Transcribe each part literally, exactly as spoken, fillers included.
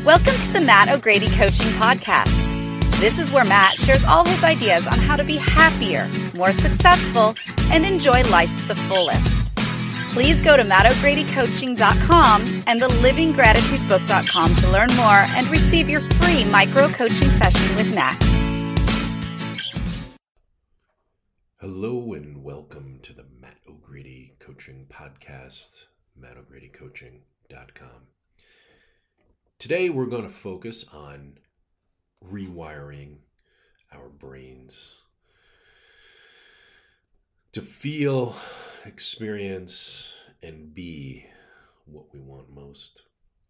Welcome to the Matt O'Grady Coaching Podcast. This is where Matt shares all his ideas on how to be happier, more successful, and enjoy life to the fullest. Please go to matt o'grady coaching dot com and the living gratitude book dot com to learn more and receive your free micro coaching session with Matt. Hello and welcome to the Matt O'Grady Coaching Podcast, matt o'grady coaching dot com. Today we're going to focus on rewiring our brains to feel, experience, and be what we want most.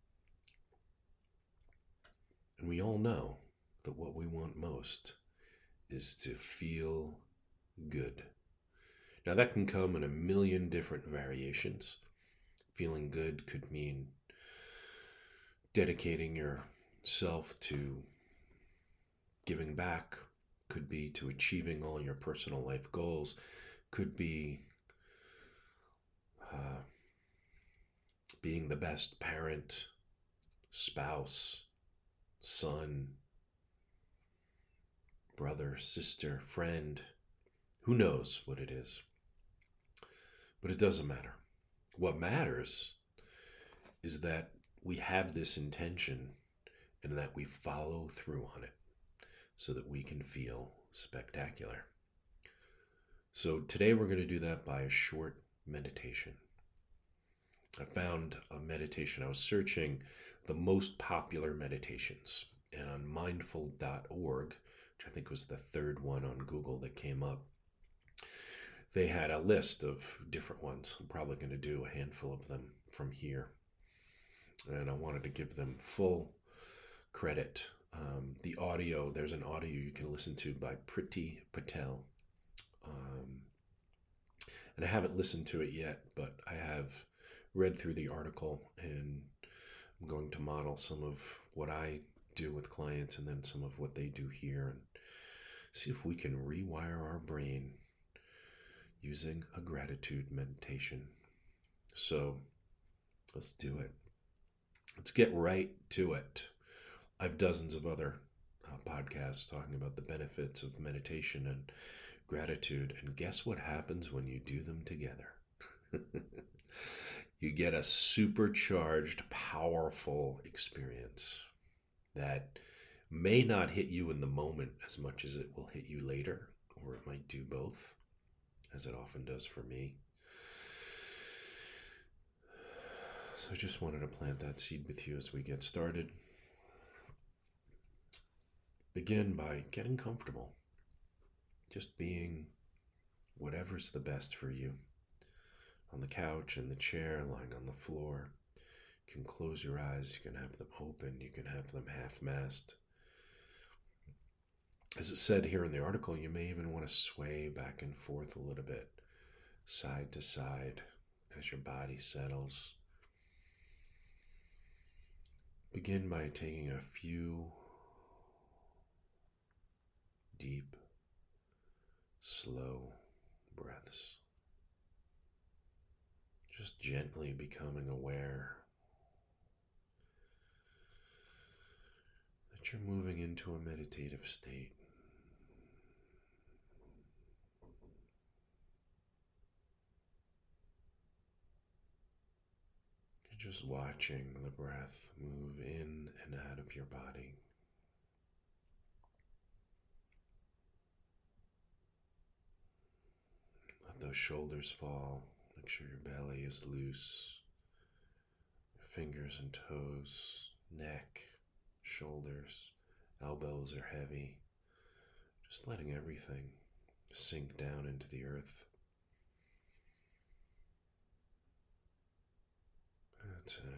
And we all know that what we want most is to feel good. Now that can come in a million different variations. Feeling good could mean dedicating yourself to giving back, could be to achieving all your personal life goals, could be uh, being the best parent, spouse, son, brother, sister, friend. Who knows what it is? But it doesn't matter. What matters is that we have this intention and that we follow through on it so that we can feel spectacular. So today we're going to do that by a short meditation. I found a meditation. I was searching the most popular meditations, and on mindful dot org, which I think was the third one on Google that came up, they had a list of different ones. I'm probably going to do a handful of them from here. And I wanted to give them full credit. Um, the audio, there's an audio you can listen to by Priti Patel. Um, and I haven't listened to it yet, but I have read through the article, and I'm going to model some of what I do with clients and then some of what they do here, and see if we can rewire our brain using a gratitude meditation. So let's do it. Let's get right to it. I have dozens of other uh, podcasts talking about the benefits of meditation and gratitude. And guess what happens when you do them together? You get a supercharged, powerful experience that may not hit you in the moment as much as it will hit you later, or it might do both, as it often does for me. So I just wanted to plant that seed with you as we get started. Begin by getting comfortable. Just being whatever's the best for you. On the couch, in the chair, lying on the floor. You can close your eyes, you can have them open, you can have them half-masked. As it said here in the article, you may even want to sway back and forth a little bit, side to side, as your body settles. Begin by taking a few deep, slow breaths. Just gently becoming aware that you're moving into a meditative state. Just watching the breath move in and out of your body. Let those shoulders fall. Make sure your belly is loose. Your fingers and toes, neck, shoulders, elbows are heavy. Just letting everything sink down into the earth. That's it.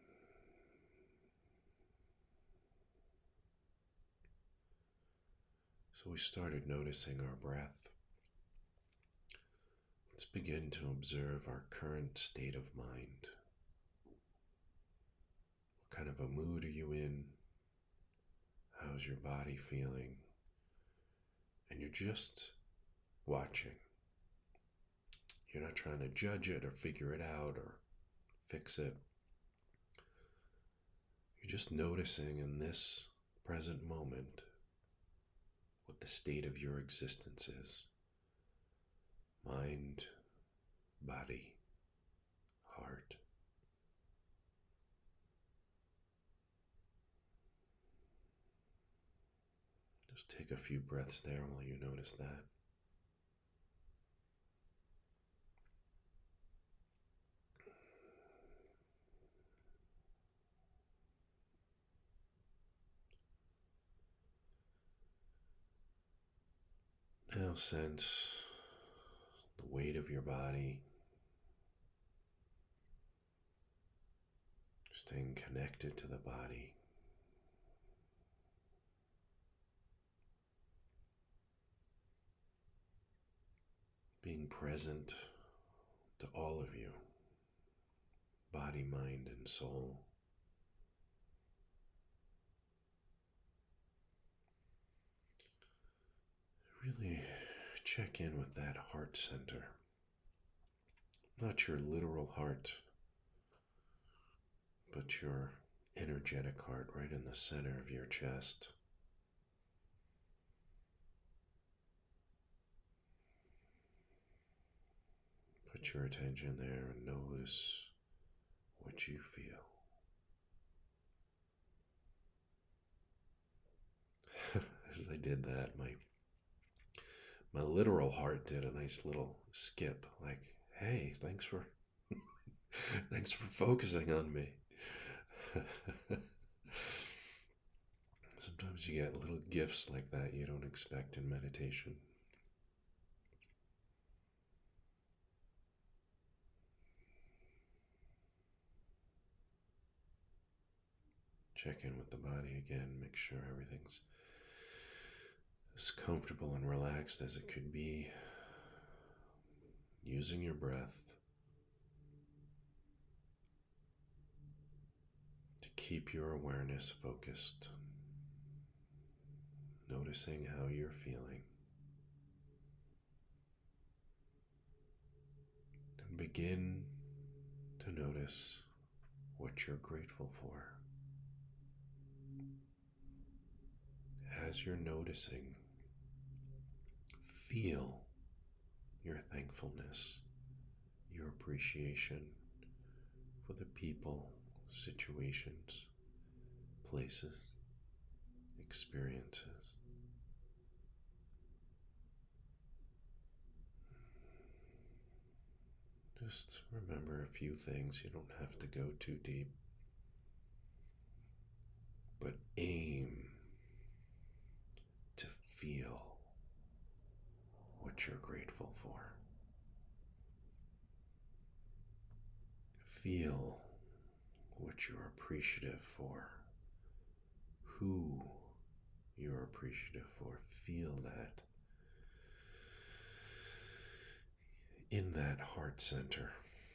So we started noticing our breath. Let's begin to observe our current state of mind. What kind of a mood are you in? How's your body feeling? And you're just watching. You're not trying to judge it or figure it out or fix it. You're just noticing in this present moment what the state of your existence is. Mind, body, heart. Just take a few breaths there while you notice that. Now sense the weight of your body, staying connected to the body. Being present to all of you, body, mind, and soul. Really check in with that heart center. Not your literal heart, but your energetic heart right in the center of your chest. Put your attention there and notice what you feel. As I did that, my my literal heart did a nice little skip, like, hey, thanks for thanks for focusing on me. Sometimes you get little gifts like that you don't expect in meditation. Check in with the body again, make sure everything's as comfortable and relaxed as it could be. Using your breath to keep your awareness focused. Noticing how you're feeling. And begin to notice what you're grateful for. As you're noticing, feel your thankfulness, your appreciation for the people, situations, places, experiences. Just remember a few things. You don't have to go too deep, but aim to feel what you're grateful for. Feel what you're appreciative for. Who you're appreciative for. Feel that in that heart center.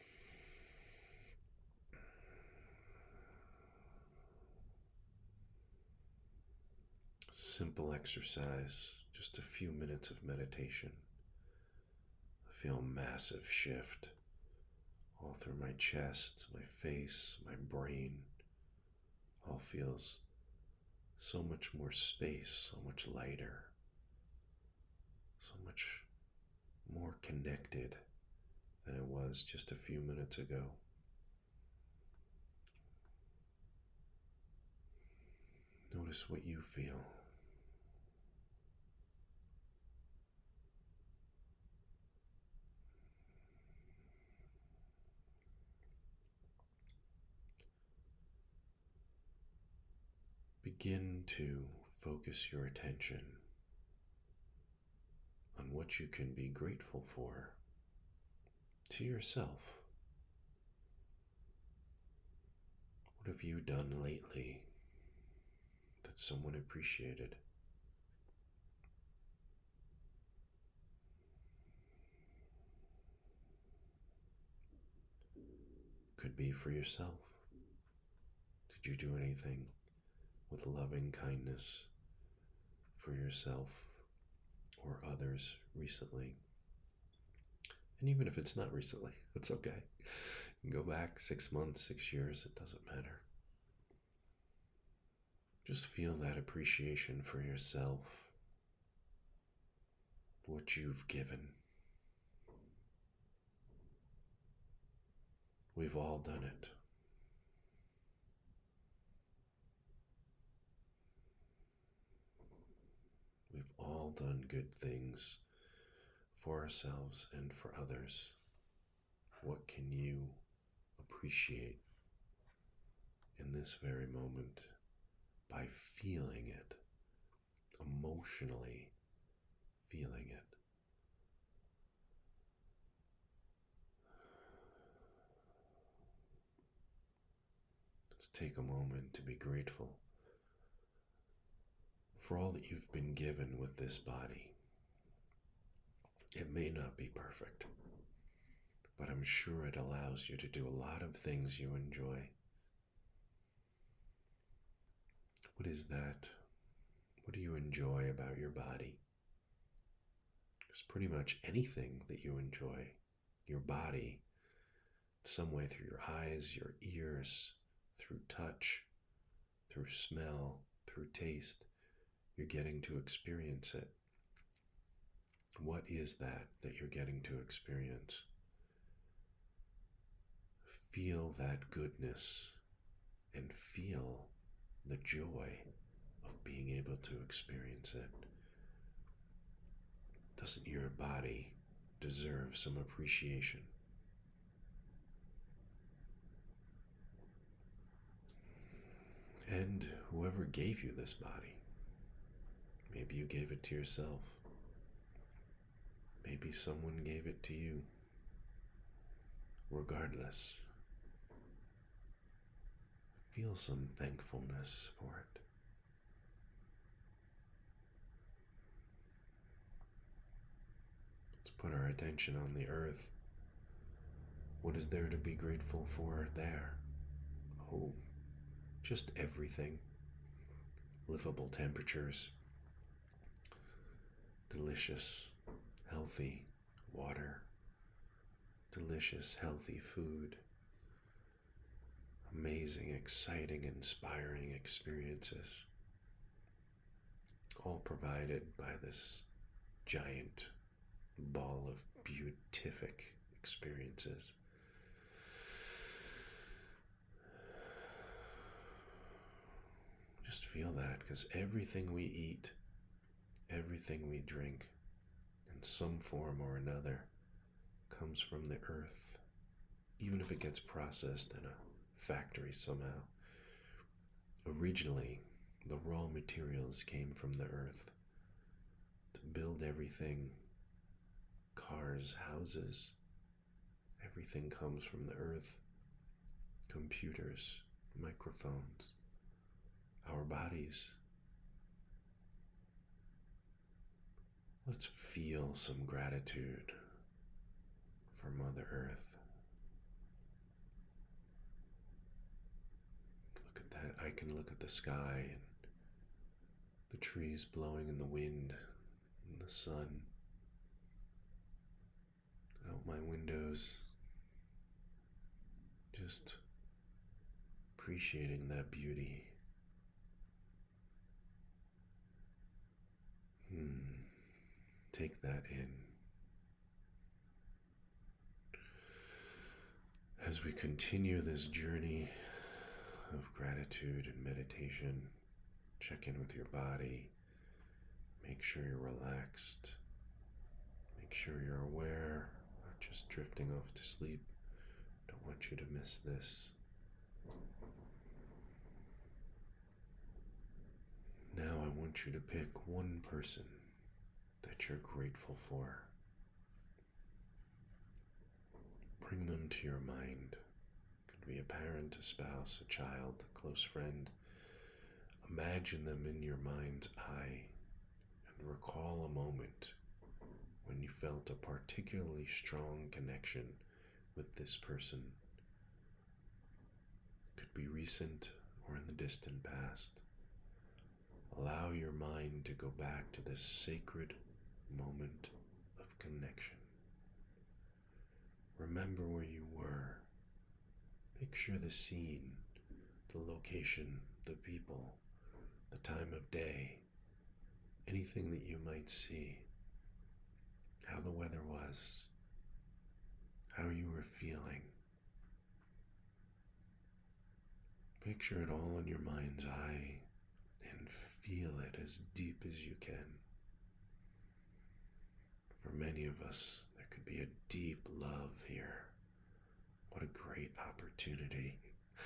Simple exercise, just a few minutes of meditation. I feel a massive shift all through my chest, my face, my brain. All feels so much more space, so much lighter, so much more connected than it was just a few minutes ago. Notice what you feel. Begin to focus your attention on what you can be grateful for to yourself. What have you done lately that someone appreciated? Could be for yourself. Did you do anything with loving kindness for yourself or others recently? And even if it's not recently, it's okay. You can go back six months, six years, it doesn't matter. Just feel that appreciation for yourself, what you've given. We've all done it. We've all done good things for ourselves and for others. What can you appreciate in this very moment by feeling it, emotionally feeling it? Let's take a moment to be grateful for all that you've been given with this body. It may not be perfect, but I'm sure it allows you to do a lot of things you enjoy. What is that? What do you enjoy about your body? It's pretty much anything that you enjoy. Your body, some way through your eyes, your ears, through touch, through smell, through taste, you're getting to experience it. What is that that you're getting to experience? Feel that goodness and feel the joy of being able to experience it. Doesn't your body deserve some appreciation? And whoever gave you this body, maybe you gave it to yourself. Maybe someone gave it to you. Regardless, feel some thankfulness for it. Let's put our attention on the earth. What is there to be grateful for there? Oh, just everything. Livable temperatures, delicious, healthy water, delicious, healthy food, amazing, exciting, inspiring experiences, all provided by this giant ball of beatific experiences. Just feel that, because everything we eat, everything we drink, in some form or another, comes from the earth, even if it gets processed in a factory somehow. Originally, the raw materials came from the earth to build everything. Cars, houses, everything comes from the earth. Computers, microphones, our bodies. Let's feel some gratitude for Mother Earth. Look at that. I can look at the sky and the trees blowing in the wind and the sun out my windows, just appreciating that beauty. Hmm. Take that in. As we continue this journey of gratitude and meditation, check in with your body. Make sure you're relaxed. Make sure you're aware, not just drifting off to sleep. Don't want you to miss this. Now I want you to pick one person that you're grateful for. Bring them to your mind. It could be a parent, a spouse, a child, a close friend. Imagine them in your mind's eye and recall a moment when you felt a particularly strong connection with this person. It could be recent or in the distant past. Allow your mind to go back to this sacred moment of connection. Remember where you were. Picture the scene, the location, the people. the time of day, anything that you might see, how the weather was, how you were feeling. Picture it all in your mind's eye and feel it as deep as you can. For many of us, there could be a deep love here. What a great opportunity.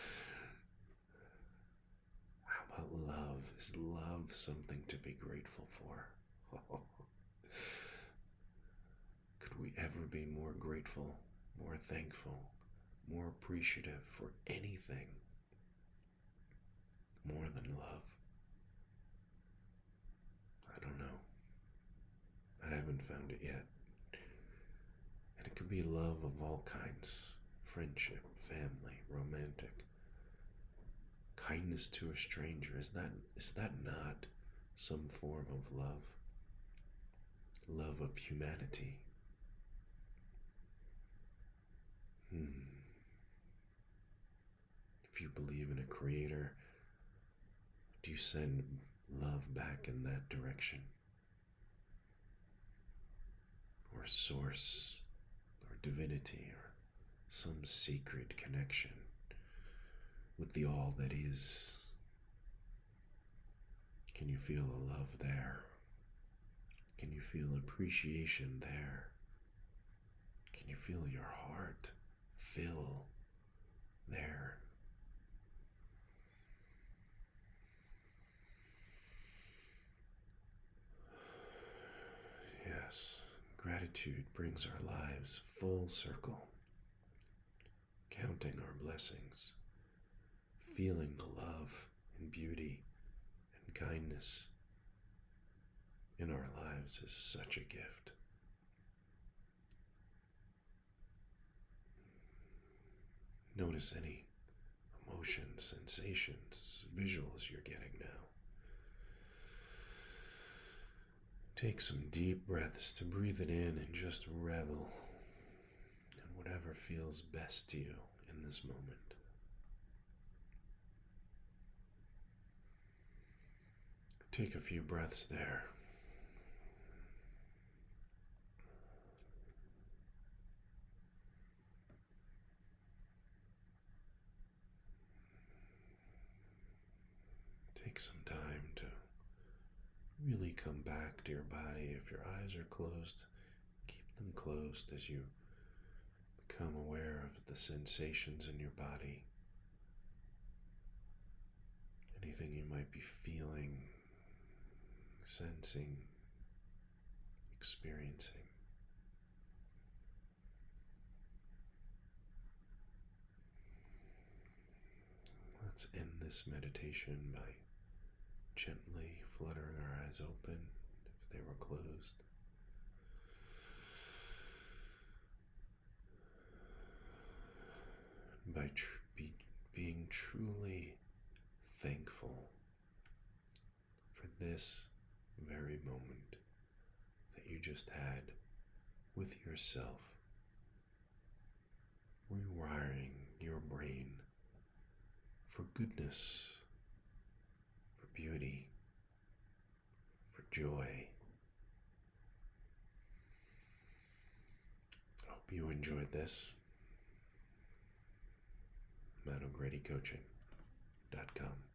How about love? Is love something to be grateful for? Could we ever be more grateful, more thankful, more appreciative for anything more than love? I don't know. I haven't found it yet. And it could be love of all kinds. Friendship, family, romantic. Kindness to a stranger. Is that is that not some form of love? Love of humanity. Hmm. If you believe in a creator, do you send love back in that direction? Or source, or divinity, or some sacred connection with the all that is? Can you feel a love there? Can you feel appreciation there? Can you feel your heart fill there? Yes, gratitude brings our lives full circle, counting our blessings, feeling the love and beauty and kindness in our lives is such a gift. Notice any emotions, sensations, visuals you're getting now. Take some deep breaths to breathe it in and just revel in whatever feels best to you in this moment. Take a few breaths there. Take some time to really come back to your body. If your eyes are closed, keep them closed as you become aware of the sensations in your body. Anything you might be feeling, sensing, experiencing. Let's end this meditation by gently fluttering our eyes open if they were closed. By tr- be, being truly thankful for this very moment that you just had with yourself, rewiring your brain for goodness, for beauty, for joy. I hope you enjoyed this. Matt O'Grady Coaching dot com